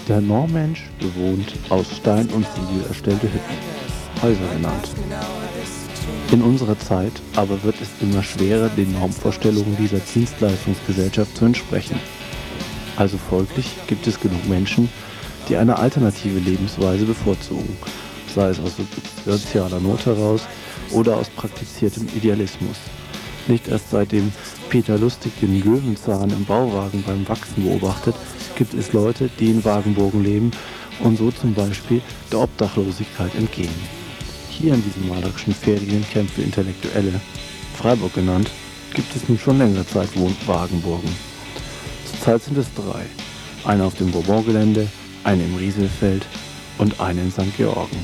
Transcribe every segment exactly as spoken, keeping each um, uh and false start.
Der Normensch bewohnt aus Stein und Ziegel erstellte Hütten, Häuser genannt. In unserer Zeit aber wird es immer schwerer, den Normvorstellungen dieser Dienstleistungsgesellschaft zu entsprechen. Also folglich gibt es genug Menschen, die eine alternative Lebensweise bevorzugen, sei es aus sozialer Not heraus oder aus praktiziertem Idealismus. Nicht erst seitdem Peter Lustig den Löwenzahn im Bauwagen beim Wachsen beobachtet, gibt es Leute, die in Wagenburgen leben und so zum Beispiel der Obdachlosigkeit entgehen. Hier in diesem malerischen Feriencamp für Intellektuelle, Freiburg genannt, gibt es nun schon längere Zeit Wagenburgen. Zurzeit sind es drei, eine auf dem Bourbon-Gelände, eine im Rieselfeld und eine in Sankt Georgen.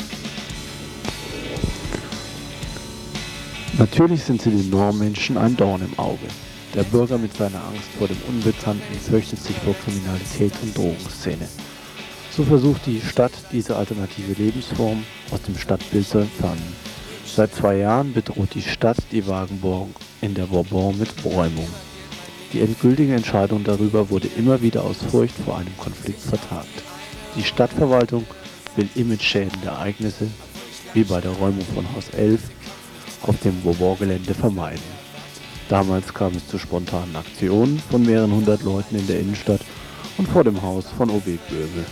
Natürlich sind sie den Normmenschen ein Dorn im Auge. Der Bürger mit seiner Angst vor dem Unbekannten fürchtet sich vor Kriminalität und Drogenszene. So versucht die Stadt, diese alternative Lebensform aus dem Stadtbild zu entfernen. Seit zwei Jahren bedroht die Stadt die Wagenburg in der Bourbon mit Räumung. Die endgültige Entscheidung darüber wurde immer wieder aus Furcht vor einem Konflikt vertagt. Die Stadtverwaltung will imageschädigende Ereignisse, wie bei der Räumung von Haus elf, auf dem Bourbon-Gelände vermeiden. Damals kam es zu spontanen Aktionen von mehreren hundert Leuten in der Innenstadt und vor dem Haus von O B Böwe.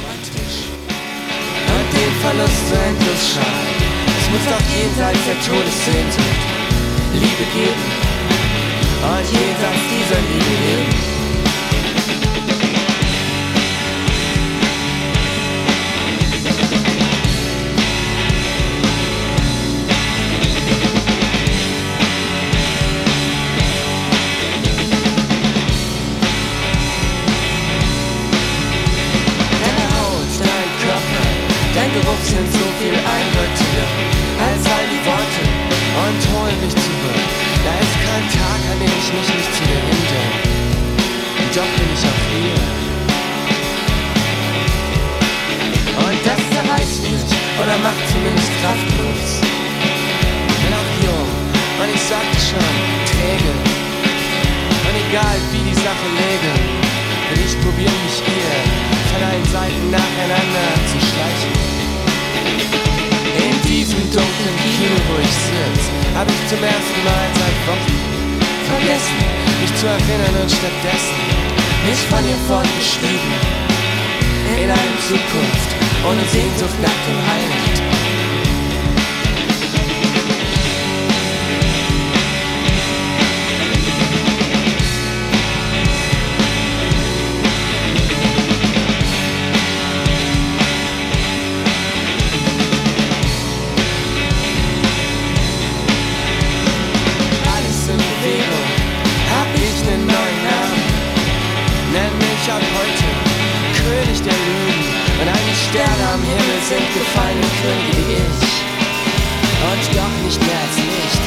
Und den Verlust so endlos schade. Es muss doch jenseits der Todessehnsucht Liebe geben und jenseits dieser Liebe leben. Geruch sind so viel eindeutiger als all die Worte und hol mich zurück. Da ist kein Tag, an dem ich mich nicht zu dir hindenke. Und doch bin ich auch hier. Und das zerreißt mich oder macht zumindest kraftlos. Bin auch jung und ich sagte schon, träge. Und egal wie die Sache läge, will ich probieren mich hier von allen Seiten nacheinander zu schleichen. In diesem dunklen Kino, wo ich sitz, hab ich zum ersten Mal seit Wochen vergessen, mich zu erinnern und stattdessen mich von ihr fortgeschrieben in eine Zukunft ohne Sehnsucht nach dem Heiland. Sterne am Himmel sind gefallene Könige wie ich und doch nicht mehr als Licht.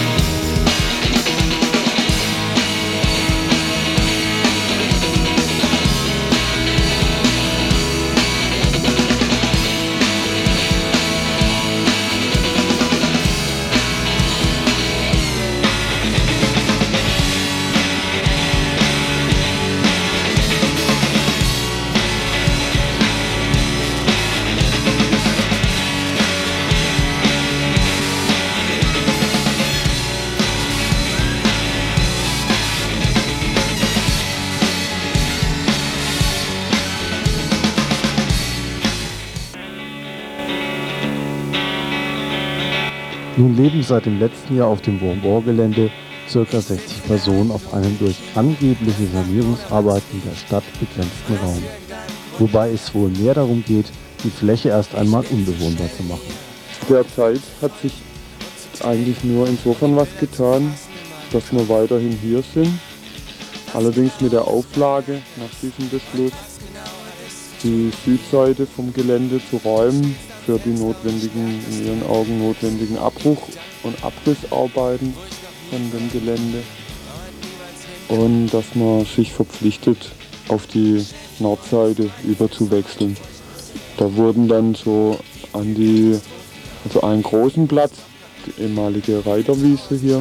Nun leben seit dem letzten Jahr auf dem Bourbon-Gelände ca. sechzig Personen auf einem durch angebliche Sanierungsarbeiten der Stadt begrenzten Raum. Wobei es wohl mehr darum geht, die Fläche erst einmal unbewohnbar zu machen. Derzeit hat sich eigentlich nur insofern was getan, dass wir weiterhin hier sind. Allerdings mit der Auflage nach diesem Beschluss, die Südseite vom Gelände zu räumen für die notwendigen, in ihren Augen notwendigen Abbruch- und Abrissarbeiten von dem Gelände. Und dass man sich verpflichtet, auf die Nordseite überzuwechseln. Da wurden dann so an die, also einen großen Platz, die ehemalige Reiterwiese hier,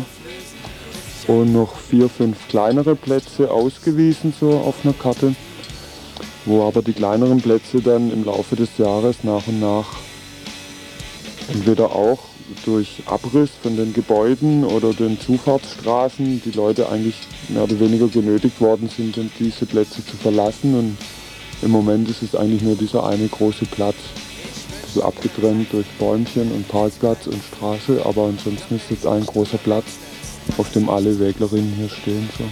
und noch vier, fünf kleinere Plätze ausgewiesen so auf einer Karte. wo aber die kleineren Plätze dann im Laufe des Jahres nach und nach entweder auch durch Abriss von den Gebäuden oder den Zufahrtsstraßen die Leute eigentlich mehr oder weniger genötigt worden sind, diese Plätze zu verlassen. Und im Moment ist es eigentlich nur dieser eine große Platz, so abgetrennt durch Bäumchen und Parkplatz und Straße, aber ansonsten ist es ein großer Platz, auf dem alle Wäglerinnen hier stehen. So.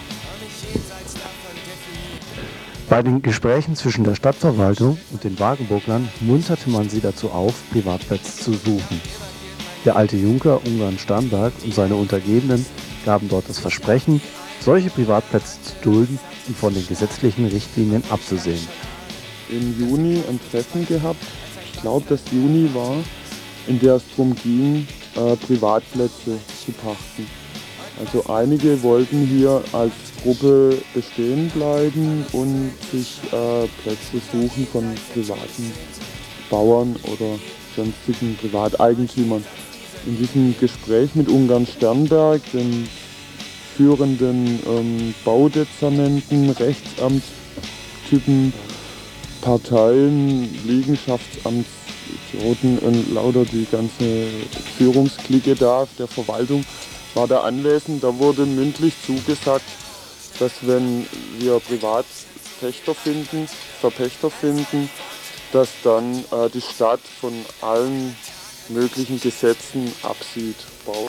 Bei den Gesprächen zwischen der Stadtverwaltung und den Wagenburglern munterte man sie dazu auf, Privatplätze zu suchen. Der alte Junker Ungarn Starnberg und seine Untergebenen gaben dort das Versprechen, solche Privatplätze zu dulden und von den gesetzlichen Richtlinien abzusehen. Im Juni ein Treffen gehabt, ich glaube das Juni war, in der es darum ging, äh, Privatplätze zu pachten. Also einige wollten hier als Gruppe bestehen bleiben und sich äh, Plätze suchen von privaten Bauern oder sonstigen Privateigentümern. In diesem Gespräch mit Ungarn Starnberg, den führenden ähm, Baudezernenten, Rechtsamtstypen, Parteien, Liegenschaftsamtidioten und lauter die ganze Führungsklicke da der Verwaltung war da anwesend. Da wurde mündlich zugesagt, dass wenn wir Privatpächter finden, Verpächter finden, dass dann äh, die Stadt von allen möglichen Gesetzen absieht. Baut.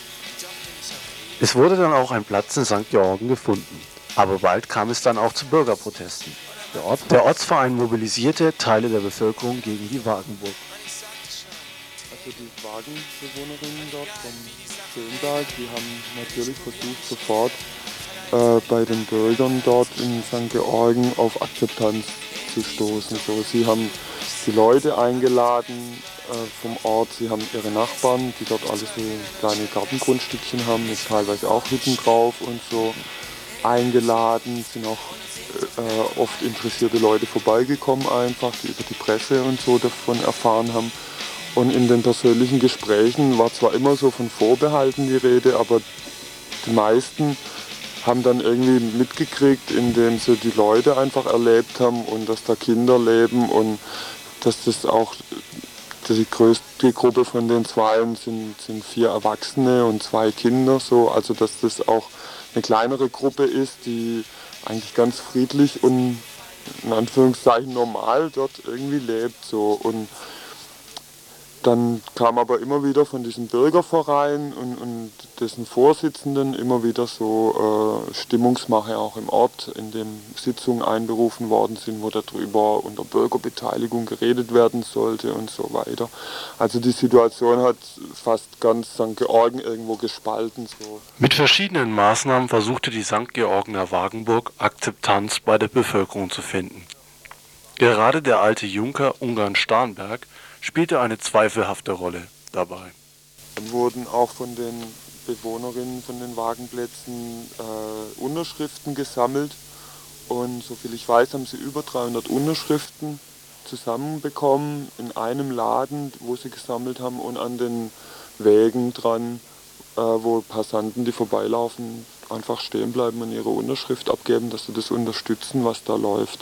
Es wurde dann auch ein Platz in Sankt Georgen gefunden, aber bald kam es dann auch zu Bürgerprotesten. Der, Ort, der Ortsverein mobilisierte Teile der Bevölkerung gegen die Wagenburg. Also die Wagenbewohnerinnen dort vom Schönberg, die haben natürlich versucht sofort äh, bei den Bürgern dort in Sankt Georgen auf Akzeptanz zu stoßen. So, sie haben die Leute eingeladen äh, vom Ort, sie haben ihre Nachbarn, die dort alle so kleine Gartengrundstückchen haben, mit teilweise auch Hütten drauf und so, eingeladen, sind auch äh, oft interessierte Leute vorbeigekommen einfach, die über die Presse und so davon erfahren haben. Und in den persönlichen Gesprächen war zwar immer so von Vorbehalten die Rede, aber die meisten haben dann irgendwie mitgekriegt, indem sie die Leute einfach erlebt haben und dass da Kinder leben und dass das auch die größte Gruppe von den Zweien sind, sind vier Erwachsene und zwei Kinder, so, also dass das auch eine kleinere Gruppe ist, die eigentlich ganz friedlich und in Anführungszeichen normal dort irgendwie lebt. So. Und dann kam aber immer wieder von diesem Bürgerverein und, und dessen Vorsitzenden immer wieder so äh, Stimmungsmache auch im Ort, in dem Sitzungen einberufen worden sind, wo darüber unter Bürgerbeteiligung geredet werden sollte und so weiter. Also die Situation hat fast ganz Sankt Georgen irgendwo gespalten. So. Mit verschiedenen Maßnahmen versuchte die Sankt Georgener Wagenburg Akzeptanz bei der Bevölkerung zu finden. Gerade der alte Junker Ungarn Starnberg spielte eine zweifelhafte Rolle dabei. Dann wurden auch von den Bewohnerinnen von den Wagenplätzen äh, Unterschriften gesammelt und soviel ich weiß, haben sie über dreihundert Unterschriften zusammenbekommen in einem Laden, wo sie gesammelt haben und an den Wegen dran, äh, wo Passanten, die vorbeilaufen, einfach stehen bleiben und ihre Unterschrift abgeben, dass sie das unterstützen, was da läuft.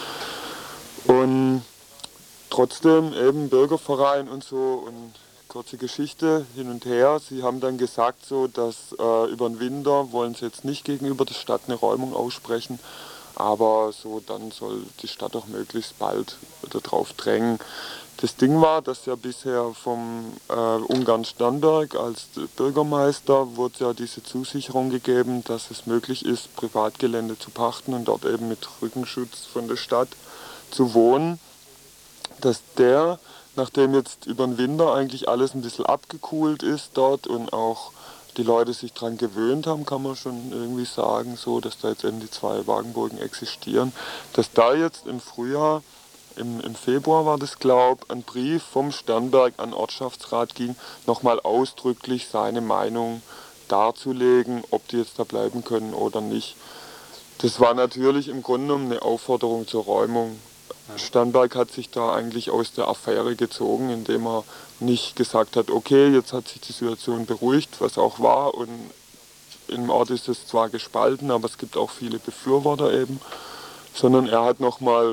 Und trotzdem eben Bürgerverein und so und kurze Geschichte hin und her. Sie haben dann gesagt, so, dass äh, über den Winter wollen sie jetzt nicht gegenüber der Stadt eine Räumung aussprechen, aber so dann soll die Stadt auch möglichst bald darauf drängen. Das Ding war, dass ja bisher vom äh, Ungarn Starnberg als Bürgermeister wurde ja diese Zusicherung gegeben, dass es möglich ist, Privatgelände zu pachten und dort eben mit Rückenschutz von der Stadt zu wohnen. Dass der, nachdem jetzt über den Winter eigentlich alles ein bisschen abgekühlt ist dort und auch die Leute sich daran gewöhnt haben, kann man schon irgendwie sagen, so, dass da jetzt eben die zwei Wagenburgen existieren, dass da jetzt im Frühjahr, im, im Februar war das glaube ich, ein Brief vom Starnberg an den Ortschaftsrat ging, nochmal ausdrücklich seine Meinung darzulegen, ob die jetzt da bleiben können oder nicht. Das war natürlich im Grunde genommen eine Aufforderung zur Räumung. Starnberg hat sich da eigentlich aus der Affäre gezogen, indem er nicht gesagt hat, okay, jetzt hat sich die Situation beruhigt, was auch war. Und im Ort ist es zwar gespalten, aber es gibt auch viele Befürworter eben. Sondern er hat nochmal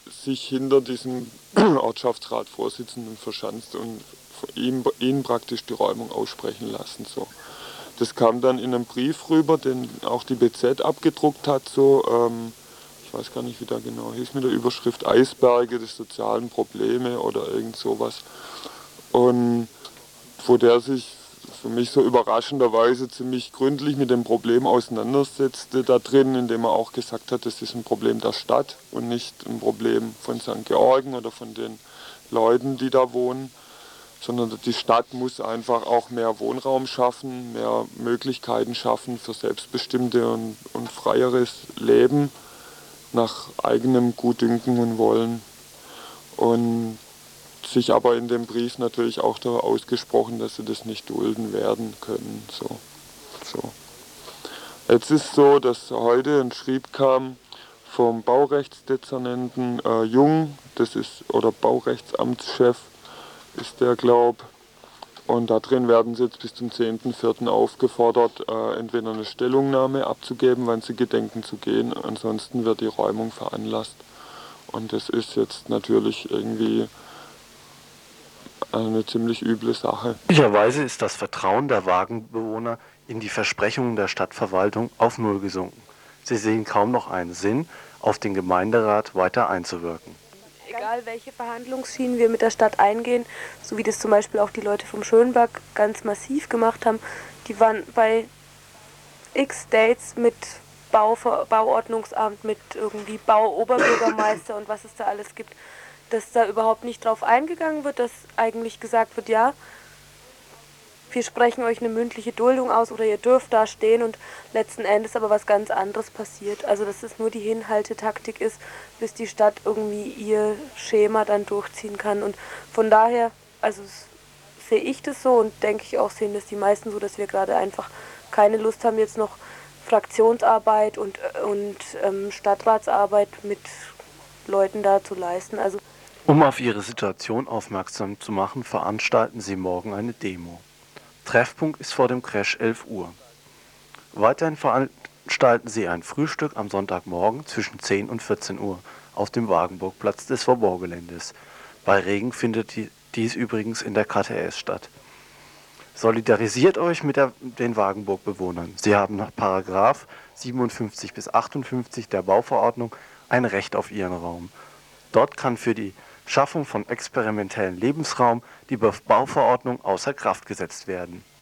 sich hinter diesem Ortschaftsratsvorsitzenden verschanzt und ihn, ihn praktisch die Räumung aussprechen lassen. So. Das kam dann in einem Brief rüber, den auch die B Z abgedruckt hat, so, ähm, ich weiß gar nicht, wie der genau hieß, mit der Überschrift Eisberge des sozialen Probleme oder irgend sowas. Und wo der sich für mich so überraschenderweise ziemlich gründlich mit dem Problem auseinandersetzte da drin, indem er auch gesagt hat, das ist ein Problem der Stadt und nicht ein Problem von Sankt Georgen oder von den Leuten, die da wohnen, sondern die Stadt muss einfach auch mehr Wohnraum schaffen, mehr Möglichkeiten schaffen für selbstbestimmte und, und freieres Leben nach eigenem Gutdünken und Wollen. Und sich aber in dem Brief natürlich auch da ausgesprochen, dass sie das nicht dulden werden können. So. So. Jetzt ist so, dass heute ein Schrieb kam vom Baurechtsdezernenten äh, Jung, das ist, oder Baurechtsamtschef ist der, glaub. Und da drin werden sie jetzt bis zum zehnten vierten aufgefordert, äh, entweder eine Stellungnahme abzugeben, wann sie gedenken zu gehen, ansonsten wird die Räumung veranlasst. Und das ist jetzt natürlich irgendwie eine ziemlich üble Sache. Möglicherweise ist das Vertrauen der Wagenbewohner in die Versprechungen der Stadtverwaltung auf Null gesunken. Sie sehen kaum noch einen Sinn, auf den Gemeinderat weiter einzuwirken. Egal welche Verhandlungsschienen wir mit der Stadt eingehen, so wie das zum Beispiel auch die Leute vom Schönberg ganz massiv gemacht haben, die waren bei x Dates mit Bau, Bauordnungsamt, mit irgendwie Bauoberbürgermeister und was es da alles gibt, dass da überhaupt nicht drauf eingegangen wird, dass eigentlich gesagt wird, ja, wir sprechen euch eine mündliche Duldung aus oder ihr dürft da stehen und letzten Endes aber was ganz anderes passiert. Also dass es nur die Hinhaltetaktik ist, bis die Stadt irgendwie ihr Schema dann durchziehen kann. Und von daher, also sehe ich das so und denke ich auch, sehen das die meisten so, dass wir gerade einfach keine Lust haben, jetzt noch Fraktionsarbeit und, und ähm, Stadtratsarbeit mit Leuten da zu leisten. Also Um auf ihre Situation aufmerksam zu machen, veranstalten sie morgen eine Demo. Treffpunkt ist vor dem Crash elf Uhr. Weiterhin veranstalten sie ein Frühstück am Sonntagmorgen zwischen zehn und vierzehn Uhr auf dem Wagenburgplatz des Vorborgeländes. Bei Regen findet dies übrigens in der K T S statt. Solidarisiert euch mit der, den Wagenburg-Bewohnern. Sie haben nach Paragraph siebenundfünfzig bis achtundfünfzig der Bauverordnung ein Recht auf ihren Raum. Dort kann für die Schaffung von experimentellen Lebensraum die Bauverordnung außer Kraft gesetzt werden.